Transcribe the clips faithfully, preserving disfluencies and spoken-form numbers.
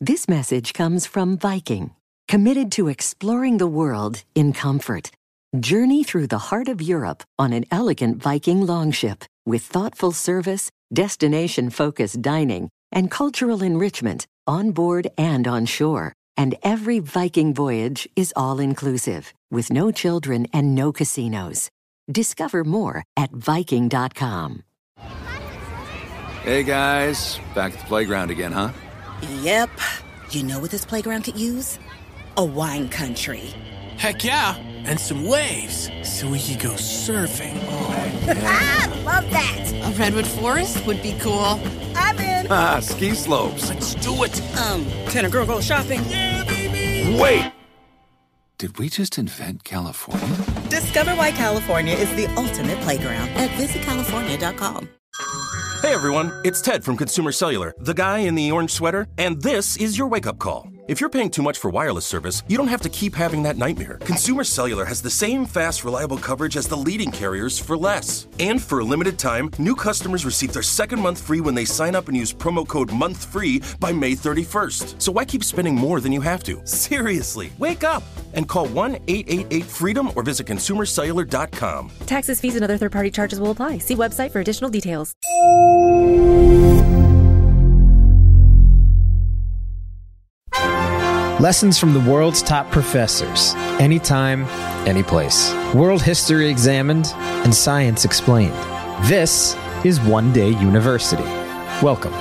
This message comes from Viking, committed to exploring the world in comfort. Journey through the heart of Europe on an elegant Viking longship with thoughtful service, destination-focused dining, and cultural enrichment on board and on shore. And every Viking voyage is all-inclusive, with no children and no casinos. Discover more at Viking dot com. Hey guys, back at the playground again, huh? Yep. You know what this playground could use? A wine country. Heck yeah, and some waves, so we could go surfing. Oh, yeah. Ah, love that. A redwood forest would be cool. I'm in. Ah, ski slopes. Let's do it. Um, can a girl go shopping? Yeah, baby. Wait! Did we just invent California? Discover why California is the ultimate playground at visit california dot com. Hey everyone, it's Ted from Consumer Cellular, the guy in the orange sweater, and this is your wake-up call. If you're paying too much for wireless service, you don't have to keep having that nightmare. Consumer Cellular has the same fast, reliable coverage as the leading carriers for less. And for a limited time, new customers receive their second month free when they sign up and use promo code MONTHFREE by May thirty-first. So why keep spending more than you have to? Seriously, wake up and call one eight eight eight FREEDOM or visit consumer cellular dot com. Taxes, fees, and other third-party charges will apply. See website for additional details. Lessons from the world's top professors. Anytime, anyplace. World history examined and science explained. This is One Day University. Welcome.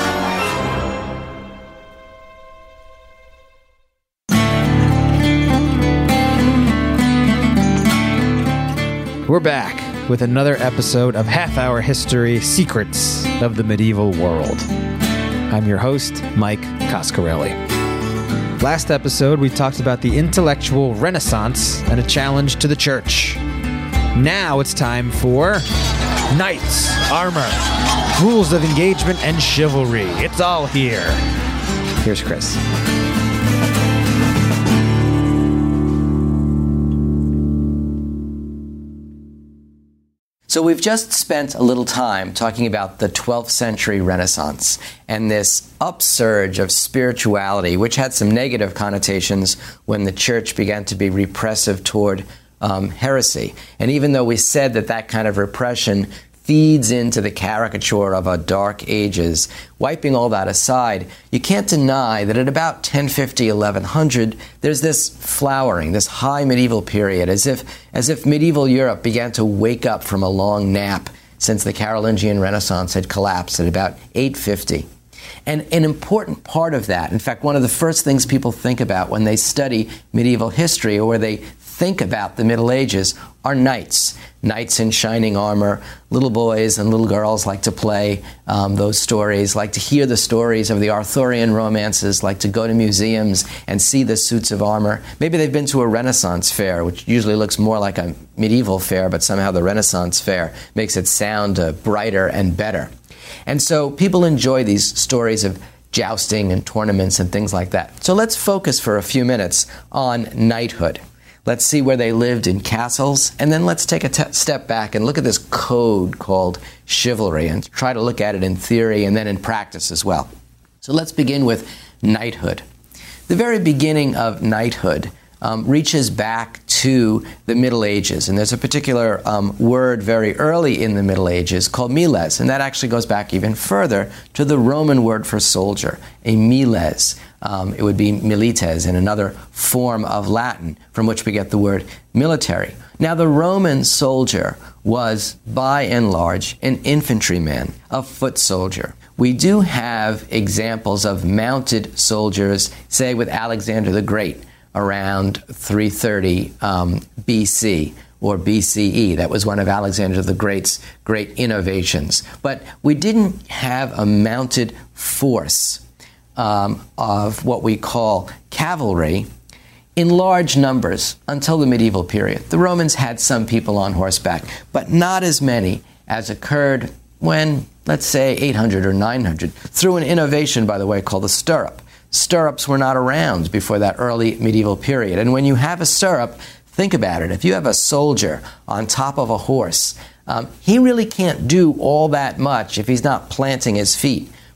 We're back with another episode of Half Hour History Secrets of the Medieval World. I'm your host, Mike Coscarelli. Last episode, we talked about the intellectual renaissance and a challenge to the church. Now it's time for knights, armor, rules of engagement, and chivalry. It's all here. Here's Chris. So we've just spent a little time talking about the twelfth century Renaissance and this upsurge of spirituality, which had some negative connotations when the church began to be repressive toward um, heresy. And even though we said that that kind of repression feeds into the caricature of our dark ages, wiping all that aside, you can't deny that at about ten fifty, eleven hundred, there's this flowering, this high medieval period, as if as if medieval Europe began to wake up from a long nap since the Carolingian Renaissance had collapsed at about eight fifty. And an important part of that, in fact, one of the first things people think about when they study medieval history or where they think about the Middle Ages are knights. Knights in shining armor. Little boys and little girls like to play um, those stories, like to hear the stories of the Arthurian romances, like to go to museums and see the suits of armor. Maybe they've been to a Renaissance fair, which usually looks more like a medieval fair, but somehow the Renaissance fair makes it sound uh, brighter and better. And so people enjoy these stories of jousting and tournaments and things like that. So let's focus for a few minutes on knighthood. Let's see where they lived in castles, and then let's take a t- step back and look at this code called chivalry and try to look at it in theory and then in practice as well. So let's begin with knighthood. The very beginning of knighthood um, reaches back to the Middle Ages, and there's a particular um, word very early in the Middle Ages called miles, and that actually goes back even further to the Roman word for soldier, a miles. Um, it would be milites in another form of Latin from which we get the word military. Now, the Roman soldier was, by and large, an infantryman, a foot soldier. We do have examples of mounted soldiers, say with Alexander the Great, around three thirty um, B C or B C E. That was one of Alexander the Great's great innovations. But we didn't have a mounted force Um, of what we call cavalry in large numbers until the medieval period. The Romans had some people on horseback, but not as many as occurred when, let's say, eight hundred or nine hundred, through an innovation, by the way, called the stirrup. Stirrups were not around before that early medieval period. And when you have a stirrup, think about it. If you have a soldier on top of a horse, um, he really can't do all that much if he's not planting his feet.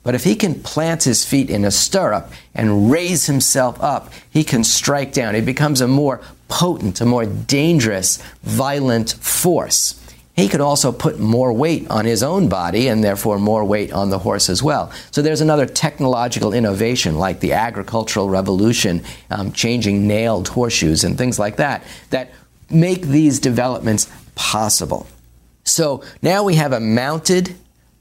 But if he can plant his feet in a stirrup and raise himself up, he can strike down. He becomes a more potent, a more dangerous, violent force. He could also put more weight on his own body and therefore more weight on the horse as well. So there's another technological innovation like the agricultural revolution, um, changing nailed horseshoes and things like that, that make these developments possible. So now we have a mounted,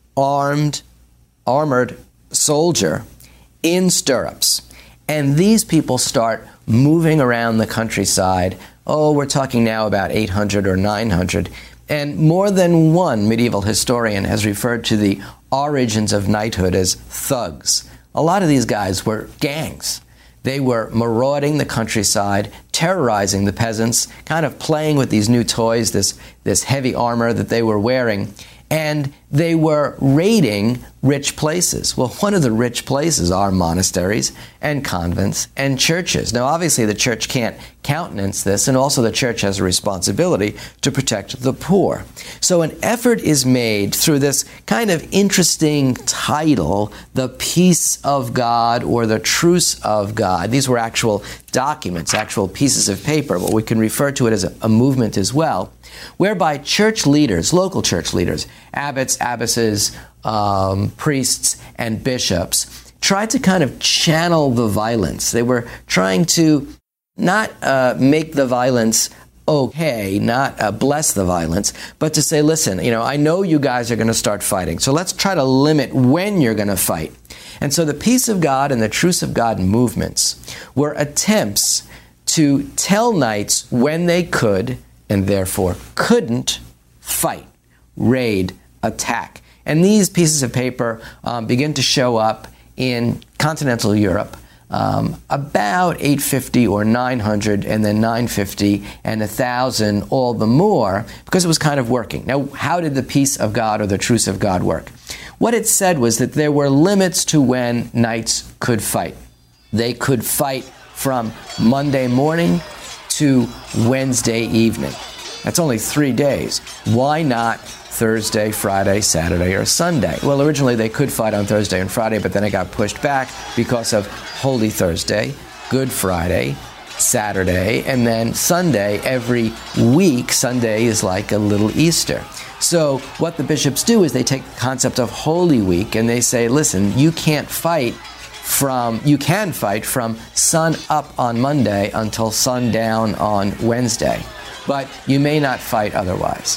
armed, armored soldier in stirrups. And these people start moving around the countryside. Oh, we're talking now about eight hundred or nine hundred. And more than one medieval historian has referred to the origins of knighthood as thugs. A lot of these guys were gangs. They were marauding the countryside, terrorizing the peasants, kind of playing with these new toys, this, this heavy armor that they were wearing. And they were raiding rich places. Well, one of the rich places are monasteries and convents and churches. Now, obviously, the church can't countenance this, and also the church has a responsibility to protect the poor. So an effort is made through this kind of interesting title, the Peace of God or the Truce of God. These were actual documents, actual pieces of paper, but we can refer to it as a, a movement as well, whereby church leaders, local church leaders, abbots, abbesses, um, priests, and bishops, tried to kind of channel the violence. They were trying to not uh, make the violence okay, not uh, bless the violence, but to say, listen, you know, I know you guys are going to start fighting, so let's try to limit when you're going to fight. And so the Peace of God and the Truce of God movements were attempts to tell knights when they could and therefore couldn't fight, raid, attack. And these pieces of paper um, begin to show up in continental Europe um, about eight fifty or nine hundred, and then nine fifty and one thousand all the more, because it was kind of working. Now, how did the Peace of God or the Truce of God work? What it said was that there were limits to when knights could fight. They could fight from Monday morning to Wednesday evening. That's only three days. Why not Thursday, Friday, Saturday, or Sunday? Well, originally they could fight on Thursday and Friday, but then it got pushed back because of Holy Thursday, Good Friday, Saturday, and then Sunday. Every week, Sunday is like a little Easter. So what the bishops do is they take the concept of Holy Week and they say, listen, you can't fight from, you can fight from sun up on Monday until sundown on Wednesday, but you may not fight otherwise.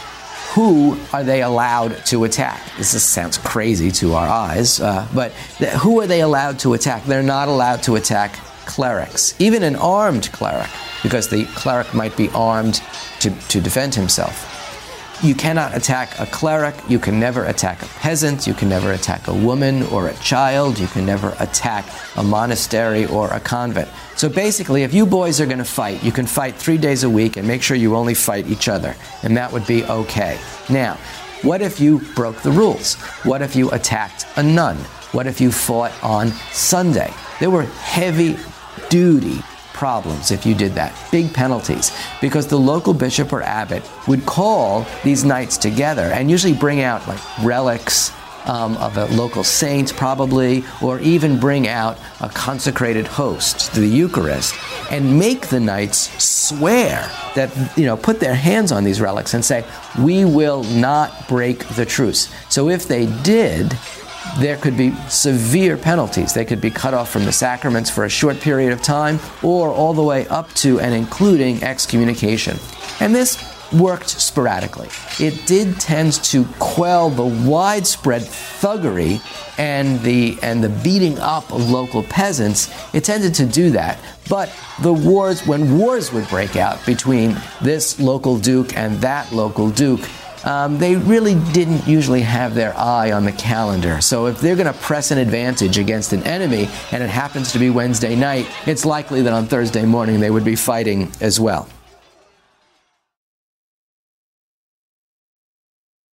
Who are they allowed to attack? This is, sounds crazy to our eyes, uh, but th- who are they allowed to attack? They're not allowed to attack clerics, even an armed cleric, because the cleric might be armed to, to defend himself. You cannot attack a cleric. You can never attack a peasant. You can never attack a woman or a child. You can never attack a monastery or a convent. So basically, if you boys are going to fight, you can fight three days a week and make sure you only fight each other, and that would be okay. Now, what if you broke the rules? What if you attacked a nun? What if you fought on Sunday? There were heavy-duty problems if you did that, big penalties, because the local bishop or abbot would call these knights together and usually bring out like relics um, of a local saint probably, or even bring out a consecrated host, the Eucharist, and make the knights swear that, you know, put their hands on these relics and say, we will not break the truce. So if they did, there could be severe penalties. They could be cut off from the sacraments for a short period of time, or all the way up to and including excommunication. And this worked sporadically. It did tend to quell the widespread thuggery and the and the beating up of local peasants. It tended to do that. But the wars, when wars would break out between this local duke and that local duke, Um, they really didn't usually have their eye on the calendar. So if they're going to press an advantage against an enemy and it happens to be Wednesday night, it's likely that on Thursday morning they would be fighting as well.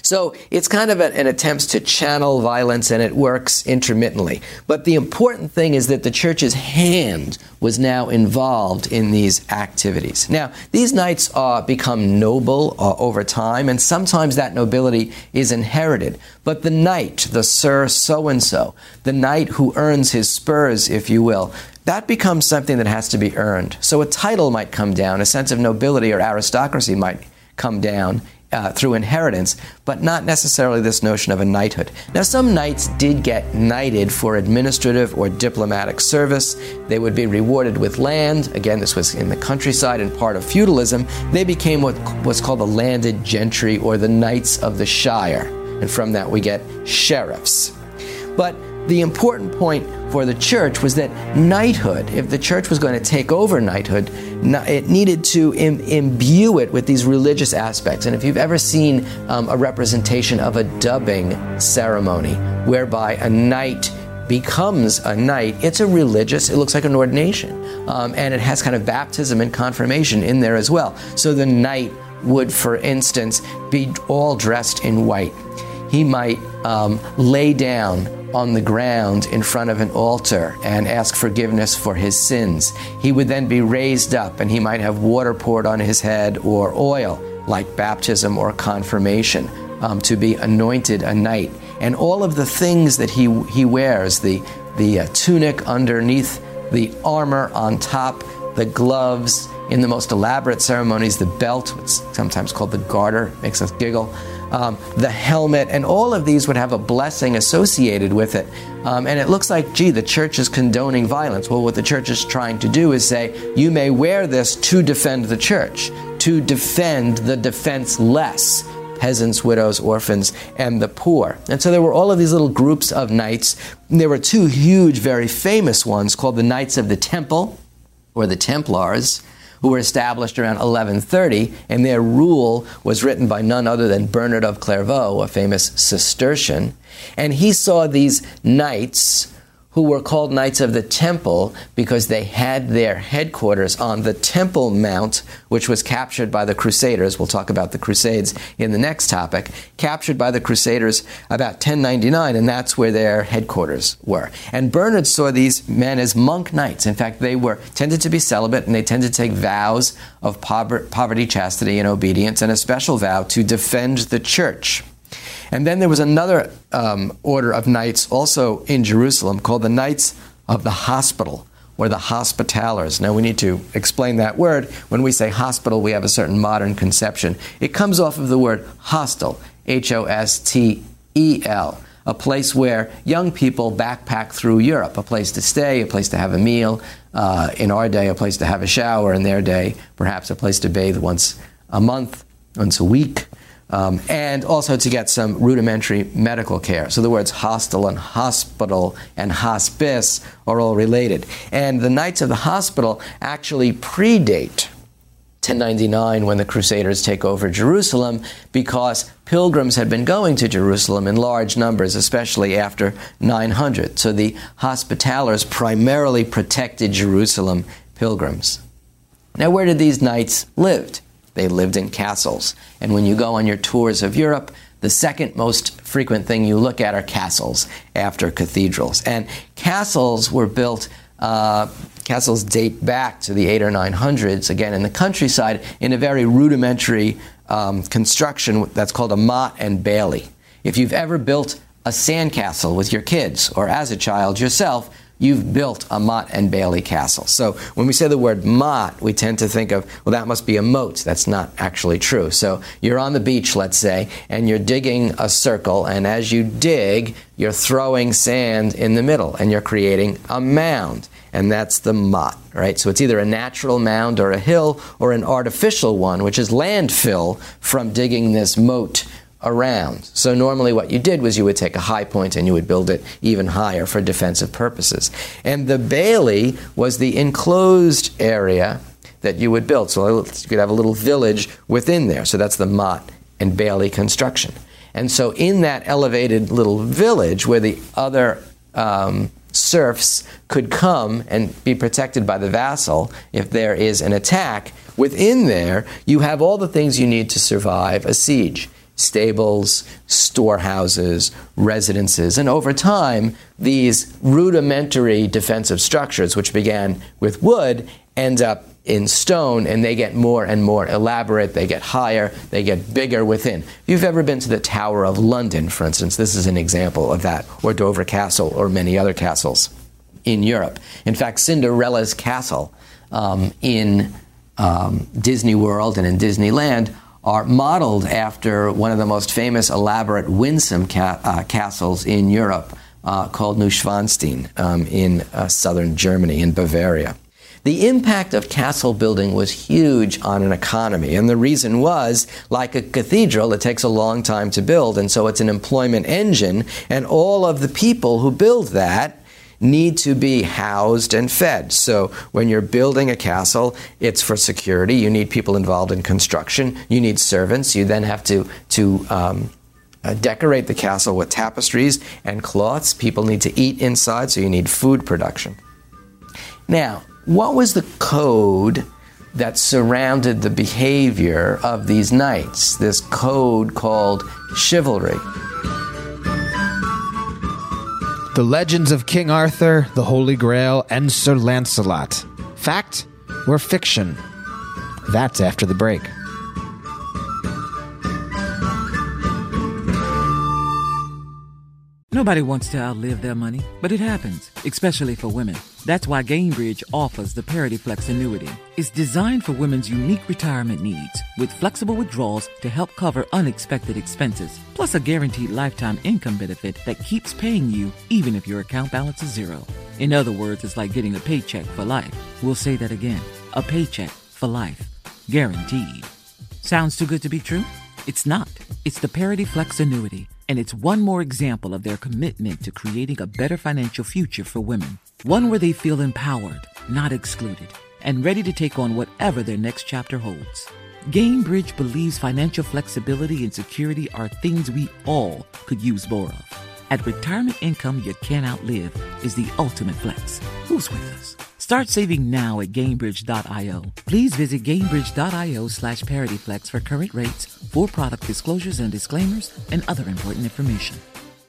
So it's kind of a, an attempt to channel violence, and it works intermittently. But the important thing is that the church's hand was now involved in these activities. Now, these knights uh, become noble uh, over time, and sometimes that nobility is inherited. But the knight, the Sir So-and-so, the knight who earns his spurs, if you will, that becomes something that has to be earned. So a title might come down, a sense of nobility or aristocracy might come down uh, through inheritance, but not necessarily this notion of a knighthood. Now, some knights did get knighted for administrative or diplomatic service. They would be rewarded with land. Again, this was in the countryside and part of feudalism. They became what was called the landed gentry, or the knights of the shire. And from that we get sheriffs. But the important point for the church was that knighthood, if the church was going to take over knighthood, it needed to im- imbue it with these religious aspects. And if you've ever seen um, a representation of a dubbing ceremony whereby a knight becomes a knight, it's a religious, it looks like an ordination. Um, and it has kind of baptism and confirmation in there as well. So the knight would, for instance, be all dressed in white. He might um, lay down on the ground in front of an altar and ask forgiveness for his sins. He would then be raised up, and he might have water poured on his head or oil, like baptism or confirmation, um, to be anointed a knight. And all of the things that he he wears, the, the uh, tunic underneath, the armor on top, the gloves, in the most elaborate ceremonies, the belt, it's sometimes called the garter, makes us giggle, Um, the helmet, and all of these would have a blessing associated with it. Um, and it looks like, gee, the church is condoning violence. Well, what the church is trying to do is say, you may wear this to defend the church, to defend the defenseless, peasants, widows, orphans, and the poor. And so there were all of these little groups of knights. There were two huge, very famous ones called the Knights of the Temple, or the Templars, who were established around eleven thirty, and their rule was written by none other than Bernard of Clairvaux, a famous Cistercian. And he saw these knights, who were called Knights of the Temple because they had their headquarters on the Temple Mount, which was captured by the Crusaders. We'll talk about the Crusades in the next topic. Captured by the Crusaders about ten ninety-nine, and that's where their headquarters were. And Bernard saw these men as monk knights. In fact, they were tended to be celibate, and they tended to take vows of poverty, chastity, and obedience, and a special vow to defend the church. And then there was another um, order of knights also in Jerusalem called the Knights of the Hospital, or the Hospitallers. Now, we need to explain that word. When we say hospital, we have a certain modern conception. It comes off of the word hostel, H O S T E L, a place where young people backpack through Europe, a place to stay, a place to have a meal, uh, in our day, a place to have a shower, in their day, perhaps a place to bathe once a month, once a week. Um, and also to get some rudimentary medical care. So the words hostel and hospital and hospice are all related. And the Knights of the Hospital actually predate ten ninety-nine, when the Crusaders take over Jerusalem, because pilgrims had been going to Jerusalem in large numbers, especially after nine hundred. So the Hospitallers primarily protected Jerusalem pilgrims. Now, where did these knights live? They lived in castles. And when you go on your tours of Europe, the second most frequent thing you look at are castles after cathedrals. And castles were built, uh, castles date back to the eight or nine hundreds, again in the countryside, in a very rudimentary um, construction that's called a motte and bailey. If you've ever built a sandcastle with your kids, or as a child yourself, you've built a motte and bailey castle. So when we say the word motte, we tend to think of, well, that must be a moat. That's not actually true. So you're on the beach, let's say, and you're digging a circle, and as you dig, you're throwing sand in the middle, and you're creating a mound, and that's the motte, right? So it's either a natural mound or a hill, or an artificial one, which is landfill from digging this moat around. So normally what you did was you would take a high point and you would build it even higher for defensive purposes. And the bailey was the enclosed area that you would build. So you could have a little village within there. So that's the motte and bailey construction. And so in that elevated little village where the other um, serfs could come and be protected by the vassal if there is an attack, within there you have all the things you need to survive a siege. stables, storehouses, residences. And over time, these rudimentary defensive structures, which began with wood, end up in stone, and they get more and more elaborate. They get higher, they get bigger within. If you've ever been to the Tower of London, for instance, this is an example of that, or Dover Castle, or many other castles in Europe. In fact, Cinderella's castle um, in um, Disney World and in Disneyland are modeled after one of the most famous, elaborate, winsome ca- uh, castles in Europe, uh, called Neuschwanstein um, in uh, southern Germany, in Bavaria. The impact of castle building was huge on an economy, and the reason was, like a cathedral, it takes a long time to build, and so it's an employment engine, and all of the people who build that need to be housed and fed. So when you're building a castle, it's for security. You need people involved in construction. You need servants. You then have to, to um, uh, decorate the castle with tapestries and cloths. People need to eat inside, so you need food production. Now, what was the code that surrounded the behavior of these knights? This code called chivalry. The Legends of King Arthur, the Holy Grail, and Sir Lancelot. Fact or fiction? That's after the break. Nobody wants to outlive their money, but it happens, especially for women. That's why Gainbridge offers the Parity Flex annuity. It's designed for women's unique retirement needs, with flexible withdrawals to help cover unexpected expenses, plus a guaranteed lifetime income benefit that keeps paying you even if your account balance is zero. In other words, it's like getting a paycheck for life. We'll say that again. A paycheck for life. Guaranteed. Sounds too good to be true? It's not. It's the Parity Flex annuity. And it's one more example of their commitment to creating a better financial future for women. One where they feel empowered, not excluded, and ready to take on whatever their next chapter holds. Gainbridge believes financial flexibility and security are things we all could use more of. At retirement income you can't outlive is the ultimate flex. Who's with us? Start saving now at Gainbridge dot io. Please visit Gainbridge dot io slash ParityFlex for current rates, for product disclosures and disclaimers, and other important information.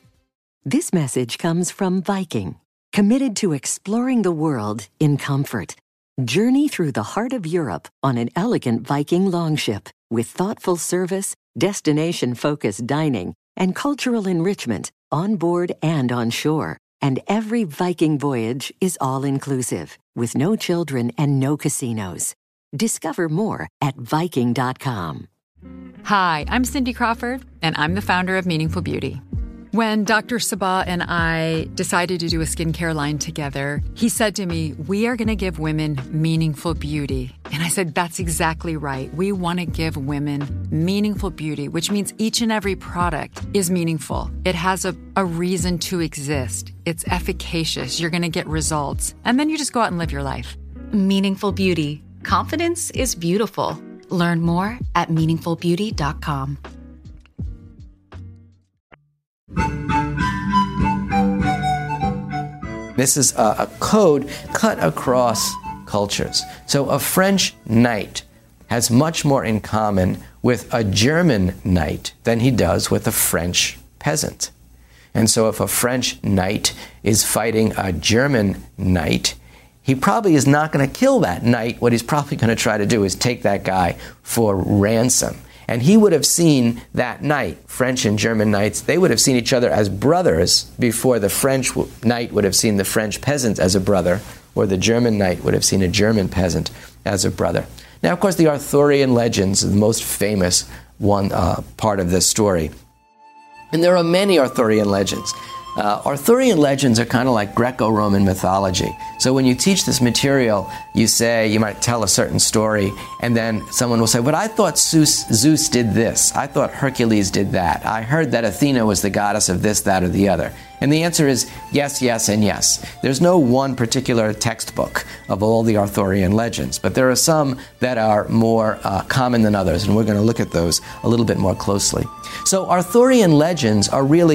This message comes from Viking, committed to exploring the world in comfort. Journey through the heart of Europe on an elegant Viking longship with thoughtful service, destination-focused dining, and cultural enrichment on board and on shore. And every Viking voyage is all-inclusive, with no children and no casinos. Discover more at Viking dot com. Hi, I'm Cindy Crawford, and I'm the founder of Meaningful Beauty. When Doctor Sabah and I decided to do a skincare line together, he said to me, we are going to give women meaningful beauty. And I said, that's exactly right. We want to give women meaningful beauty, which means each and every product is meaningful. It has a, a reason to exist. It's efficacious. You're going to get results. And then you just go out and live your life. Meaningful Beauty. Confidence is beautiful. Learn more at meaningful beauty dot com. This is a, a code cut across cultures. So a French knight has much more in common with a German knight than he does with a French peasant. And so if a French knight is fighting a German knight, he probably is not going to kill that knight. What he's probably going to try to do is take that guy for ransom. And he would have seen that knight, French and German knights, they would have seen each other as brothers before the French knight would have seen the French peasant as a brother, or the German knight would have seen a German peasant as a brother. Now, of course, the Arthurian legends are the most famous one uh, part of this story. And there are many Arthurian legends. Uh, Arthurian legends are kind of like Greco-Roman mythology. So when you teach this material, you say, you might tell a certain story, and then someone will say, but I thought Zeus, Zeus did this. I thought Hercules did that. I heard that Athena was the goddess of this, that, or the other. And the answer is yes, yes, and yes. There's no one particular textbook of all the Arthurian legends, but there are some that are more uh, common than others, and we're going to look at those a little bit more closely. So Arthurian legends are really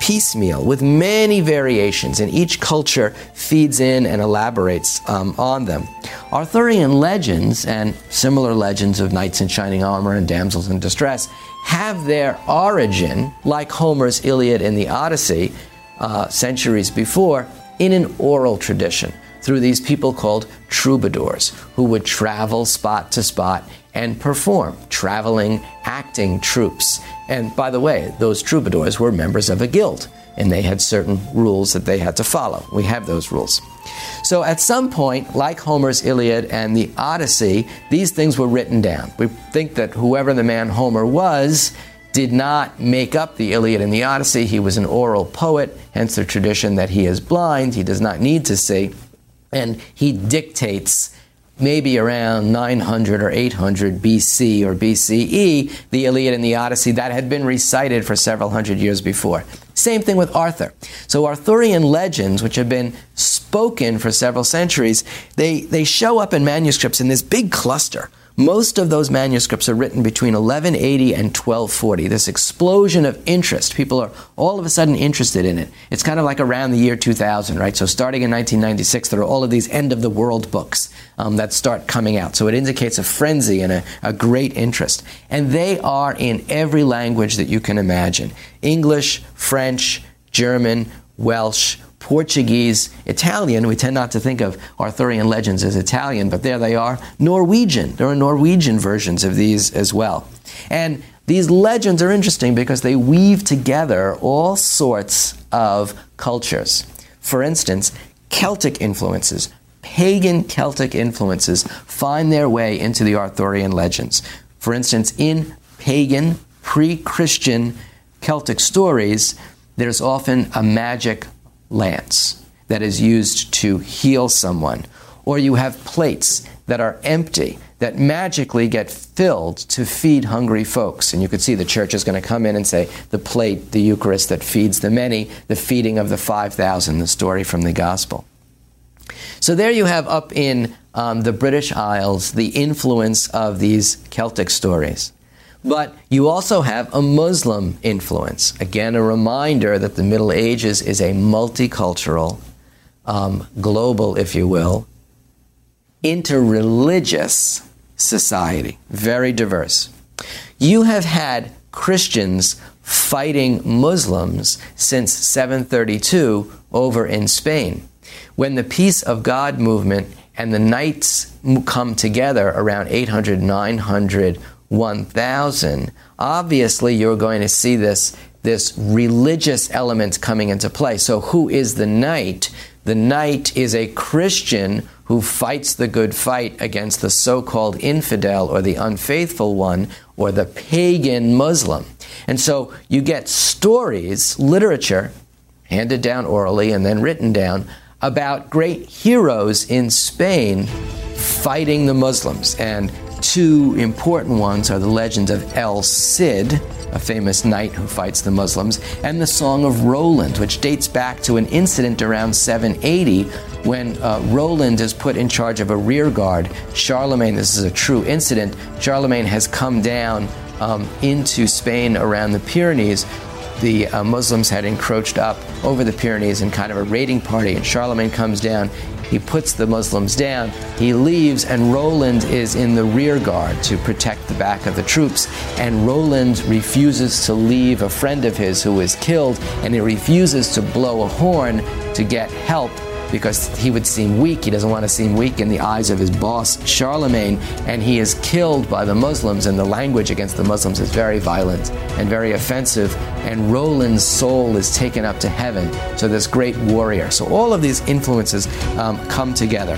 piecemeal with many variations, and each culture feeds in and elaborates um, on them. Arthurian legends and similar legends of knights in shining armor and damsels in distress have their origin, like Homer's Iliad and the Odyssey, uh, centuries before, in an oral tradition through these people called troubadours, who would travel spot to spot and perform, traveling, acting troops. And by the way, those troubadours were members of a guild, and they had certain rules that they had to follow. We have those rules. So at some point, like Homer's Iliad and the Odyssey, these things were written down. We think that whoever the man Homer was did not make up the Iliad and the Odyssey. He was an oral poet, hence the tradition that he is blind, he does not need to see, and he dictates maybe around nine hundred or eight hundred B C or B C E, the Iliad and the Odyssey that had been recited for several hundred years before. Same thing with Arthur. So Arthurian legends, which have been spoken for several centuries, they, they show up in manuscripts in this big cluster. Most of those manuscripts are written between eleven eighty and twelve forty. This explosion of interest. People are all of a sudden interested in it. It's kind of like around the year two thousand, right? So starting in nineteen ninety-six, there are all of these end-of-the-world books um, that start coming out. So it indicates a frenzy and a, a great interest. And they are in every language that you can imagine. English, French, German, Welsh, Portuguese, Italian. We tend not to think of Arthurian legends as Italian, but there they are. Norwegian. There are Norwegian versions of these as well. And these legends are interesting because they weave together all sorts of cultures. For instance, Celtic influences, pagan Celtic influences find their way into the Arthurian legends. For instance, in pagan, pre-Christian Celtic stories, there's often a magic lance that is used to heal someone. Or you have plates that are empty that magically get filled to feed hungry folks. And you could see the church is going to come in and say, the plate, the Eucharist that feeds the many, the feeding of the five thousand, the story from the Gospel. So there you have up in um, the British Isles the influence of these Celtic stories. But you also have a Muslim influence. Again, a reminder that the Middle Ages is a multicultural, um, global, if you will, interreligious society. Very diverse. You have had Christians fighting Muslims since seven thirty-two over in Spain. When the Peace of God movement and the Knights come together around eight hundred, nine hundred, one thousand, obviously you're going to see this, this religious element coming into play. So who is the knight? The knight is a Christian who fights the good fight against the so-called infidel or the unfaithful one or the pagan Muslim. And so you get stories, literature, handed down orally and then written down, about great heroes in Spain fighting the Muslims. And two important ones are the legend of El Cid, a famous knight who fights the Muslims, and the Song of Roland, which dates back to an incident around seven eighty when uh, Roland is put in charge of a rear guard. Charlemagne, this is a true incident, Charlemagne has come down um, into Spain around the Pyrenees. The uh, Muslims had encroached up over the Pyrenees in kind of a raiding party, and Charlemagne comes down. He puts the Muslims down, he leaves, and Roland is in the rear guard to protect the back of the troops. And Roland refuses to leave a friend of his who is killed, and he refuses to blow a horn to get help because he would seem weak. He doesn't want to seem weak in the eyes of his boss, Charlemagne, and he is killed by the Muslims, and the language against the Muslims is very violent and very offensive, and Roland's soul is taken up to heaven. So this great warrior. So all of these influences um, come together.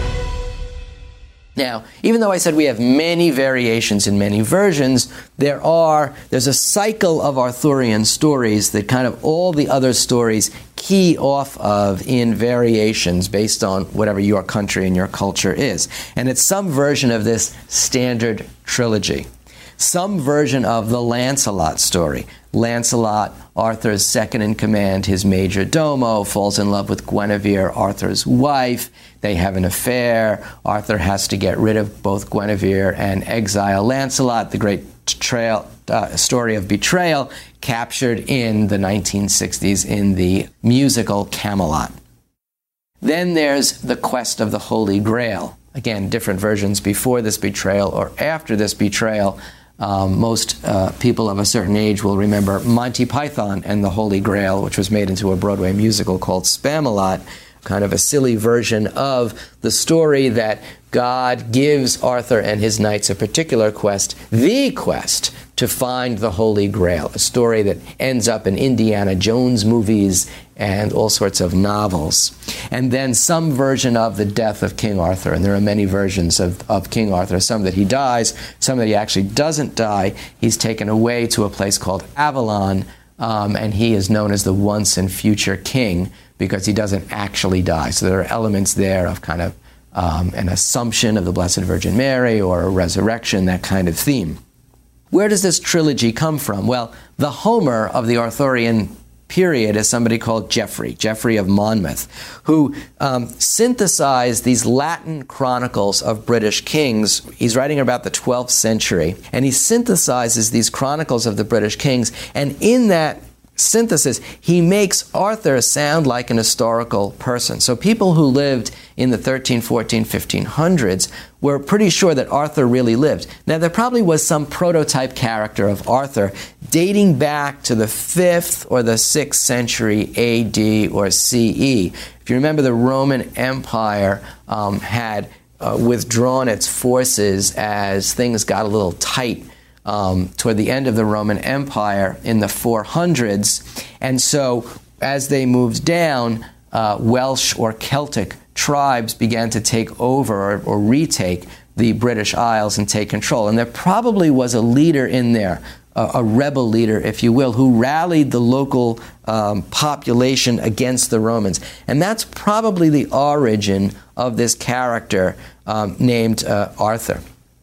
Now, even though I said we have many variations in many versions, there are, there's a cycle of Arthurian stories that kind of all the other stories key off of in variations based on whatever your country and your culture is. And it's some version of this standard trilogy. Some version of the Lancelot story. Lancelot, Arthur's second in command, his major domo, falls in love with Guinevere, Arthur's wife. They have an affair. Arthur has to get rid of both Guinevere and exile Lancelot. The great trail, uh, story of betrayal captured in the nineteen sixties in the musical Camelot. Then there's the quest of the Holy Grail. Again, different versions before this betrayal or after this betrayal. Um, most uh, people of a certain age will remember Monty Python and the Holy Grail, which was made into a Broadway musical called Spamalot, kind of a silly version of the story that God gives Arthur and his knights a particular quest, the quest to find the Holy Grail, a story that ends up in Indiana Jones movies and all sorts of novels. And then some version of the death of King Arthur, and there are many versions of, of King Arthur, some that he dies, some that he actually doesn't die. He's taken away to a place called Avalon, um, and he is known as the once and future king because he doesn't actually die. So there are elements there of kind of um, an assumption of the Blessed Virgin Mary or a resurrection, that kind of theme. Where does this trilogy come from? Well, the Homer of the Arthurian period is somebody called Geoffrey, Geoffrey of Monmouth, who um, synthesized these Latin chronicles of British kings. He's writing about the twelfth century, and he synthesizes these chronicles of the British kings, and in that synthesis, he makes Arthur sound like an historical person. So people who lived in the thirteen, fourteen, fifteen hundreds were pretty sure that Arthur really lived. Now, there probably was some prototype character of Arthur dating back to the fifth or the sixth century A D or C E. If you remember, the Roman Empire um, had uh, withdrawn its forces as things got a little tight Um, toward the end of the Roman Empire in the four hundreds. And so as they moved down, uh, Welsh or Celtic tribes began to take over or, or retake the British Isles and take control. And there probably was a leader in there, a, a rebel leader, if you will, who rallied the local um, population against the Romans. And that's probably the origin of this character um, named uh, Arthur.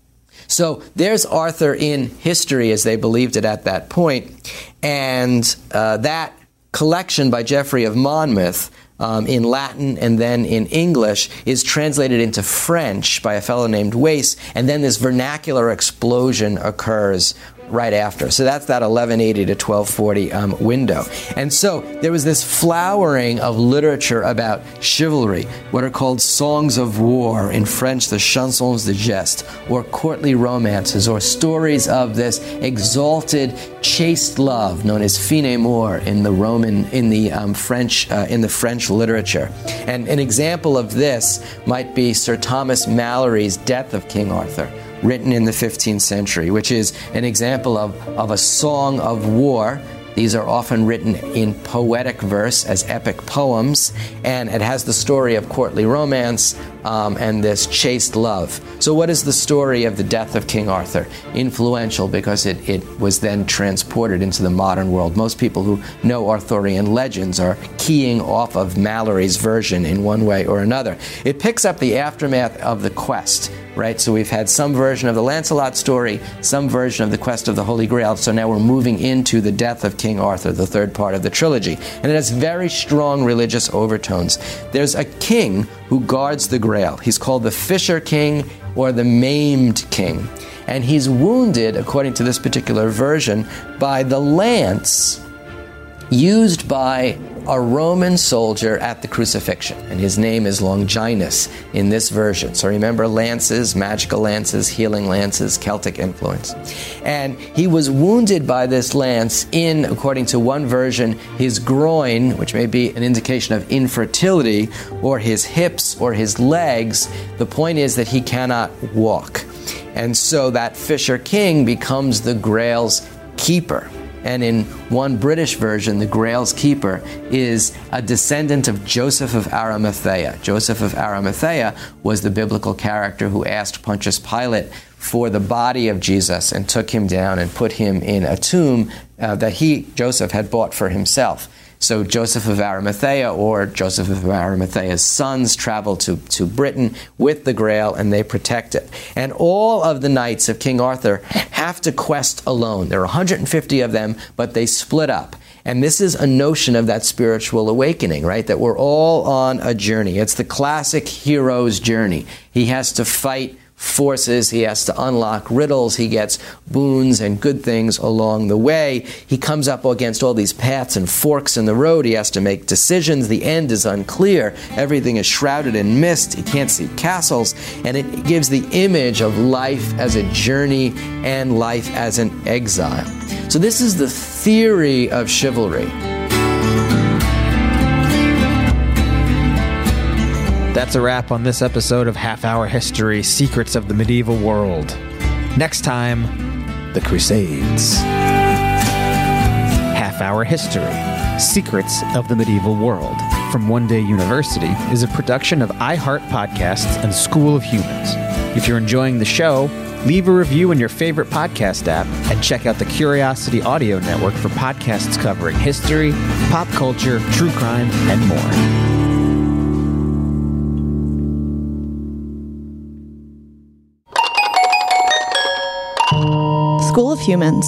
So there's Arthur in history as they believed it at that point. And uh, that collection by Geoffrey of Monmouth um, in Latin and then in English is translated into French by a fellow named Wace. And then this vernacular explosion occurs right after. So that's that eleven eighty to twelve forty um, window. And so there was this flowering of literature about chivalry, what are called songs of war, in French the chansons de geste, or courtly romances, or stories of this exalted, chaste love known as fine amour in the Roman, in the um, French, uh, in the French literature. And an example of this might be Sir Thomas Malory's Death of King Arthur, written in the fifteenth century, which is an example of, of a song of war. These are often written in poetic verse as epic poems, and it has the story of courtly romance um, and this chaste love. So what is the story of the death of King Arthur? Influential because it, it was then transported into the modern world. Most people who know Arthurian legends are keying off of Malory's version in one way or another. It picks up the aftermath of the quest, right? So we've had some version of the Lancelot story, some version of the quest of the Holy Grail, so now we're moving into the death of King Arthur, the third part of the trilogy. And it has very strong religious overtones. There's a king who guards the Grail. He's called the Fisher King or the Maimed King. And he's wounded, according to this particular version, by the lance used by a Roman soldier at the crucifixion, and his name is Longinus in this version. So remember, lances, magical lances, healing lances, Celtic influence. And he was wounded by this lance in, according to one version, his groin, which may be an indication of infertility, or his hips, or his legs. The point is that he cannot walk. And so that Fisher King becomes the Grail's keeper. And in one British version, the Grail's keeper is a descendant of Joseph of Arimathea. Joseph of Arimathea was the biblical character who asked Pontius Pilate for the body of Jesus and took him down and put him in a tomb uh, that he, Joseph, had bought for himself. So Joseph of Arimathea, or Joseph of Arimathea's sons, travel to, to Britain with the Grail, and they protect it. And all of the knights of King Arthur have to quest alone. There are one hundred fifty of them, but they split up. And this is a notion of that spiritual awakening, right? That we're all on a journey. It's the classic hero's journey. He has to fight forces. He has to unlock riddles. He gets boons and good things along the way. He comes up against all these paths and forks in the road. He has to make decisions. The end is unclear. Everything is shrouded in mist. He can't see castles. And it gives the image of life as a journey and life as an exile. So this is the theory of chivalry. That's a wrap on this episode of Half Hour History, Secrets of the Medieval World. Next time, the Crusades. Half Hour History, Secrets of the Medieval World from One Day University is a production of iHeart Podcasts and School of Humans. If you're enjoying the show, leave a review in your favorite podcast app and check out the Curiosity Audio Network for podcasts covering history, pop culture, true crime, and more. School of Humans.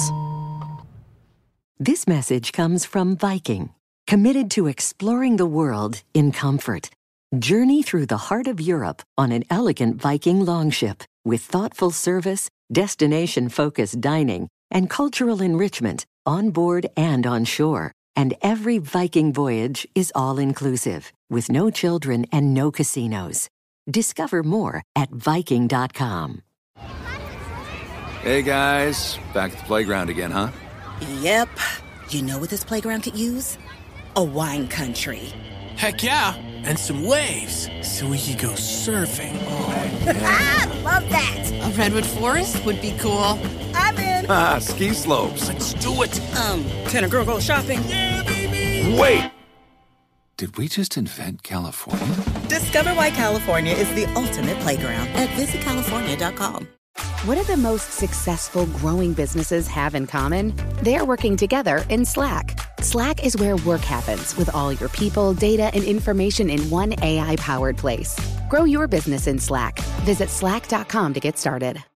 This message comes from Viking, committed to exploring the world in comfort. Journey through the heart of Europe on an elegant Viking longship with thoughtful service, destination-focused dining, and cultural enrichment on board and on shore. And every Viking voyage is all-inclusive, with no children and no casinos. Discover more at Viking dot com. Hey guys, back at the playground again, huh? Yep. You know what this playground could use? A wine country. Heck yeah, and some waves, so we could go surfing. Oh, yeah. Ah, love that. A redwood forest would be cool. I'm in. Ah, ski slopes. Let's do it. Um, can a girl go shopping? Yeah, baby. Wait! Did we just invent California? Discover why California is the ultimate playground at visit california dot com. What do the most successful growing businesses have in common? They're working together in Slack. Slack is where work happens with all your people, data, and information in one A I-powered place. Grow your business in Slack. Visit slack dot com to get started.